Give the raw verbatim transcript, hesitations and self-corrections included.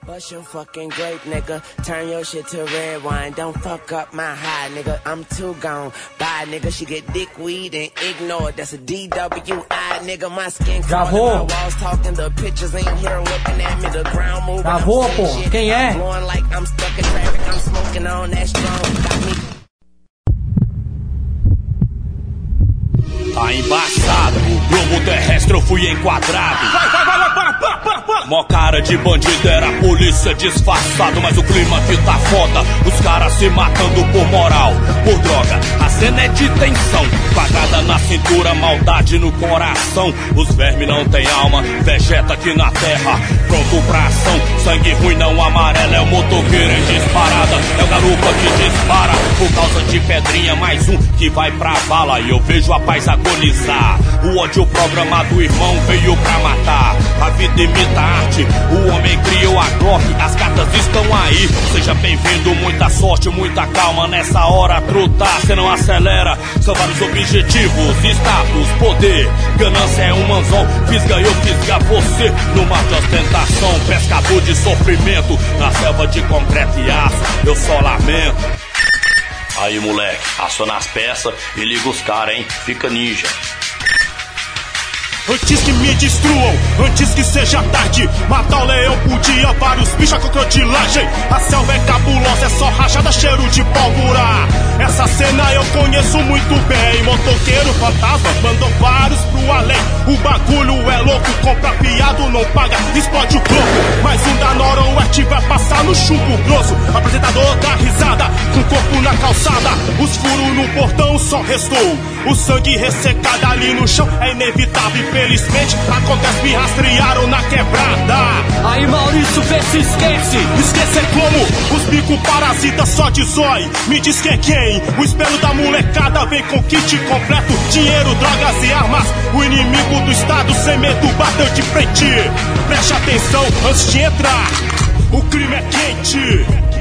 Bust your fucking grape, nigga. Turn your shit to red wine. Don't fuck up my high, nigga. I'm too gone. Bye, nigga. She get dick, weed, and ignored. That's a D W I, nigga. My skin Gravou. walls talking. The pictures ain't here looking at me. The ground moving. Gravou, pô. Quem é? Blowing like I'm stuck in traffic. I'm smoking on that strong. Got me. Tá embaçado, globo terrestre eu fui enquadrado. Vai, vai, vai, vai, para, para, para, para. Mó cara de bandido era a polícia disfarçado. Mas o clima aqui tá foda, os caras se matando por moral, por droga, a cena é de tensão. Facada na cintura, maldade no coração. Os vermes não tem alma, vegeta aqui na terra. Pronto pra ação, sangue ruim não amarelo. É o motoqueiro em disparada, é o garupa que dispara. Por causa de pedrinha, mais um que vai pra bala. E eu vejo a paz agonizar. O ódio programado, irmão, veio pra matar. A vida imita a arte, o homem criou a Glock. As cartas estão aí, seja bem-vindo. Muita sorte, muita calma nessa hora, truta. Cê não acelera, são vários objetivos. Status, poder, ganância é um manzão. Fisga eu, fisga você, no mar de ostentação. Pescador de sofrimento, na selva de concreto e aço, eu só lamento. Aí moleque, aciona as peças e liga os caras, hein, fica ninja. Antes que me destruam, antes que seja tarde, matar o leão por dia, vários bichos a crocodilagem. A selva é cabulosa, é só rajada, cheiro de pólvora. Essa cena eu conheço muito bem. Motoqueiro fantasma mandou vários pro além. O bagulho é louco, compra fiado, não paga, explode o globo. Mais um da noroeste vai passar no chumbo grosso. Apresentador dá risada, com o corpo na calçada. Os furos no portão só restou o sangue ressecado ali no chão, é inevitável. Infelizmente, acontece, me rastrearam na quebrada. Aí Maurício, vê se esquece. Esquecer como? Os bico parasitas só de zói. Me diz que é quem? O espelho da molecada vem com kit completo. Dinheiro, drogas e armas. O inimigo do estado sem medo bateu de frente. Preste atenção antes de entrar, o crime é quente.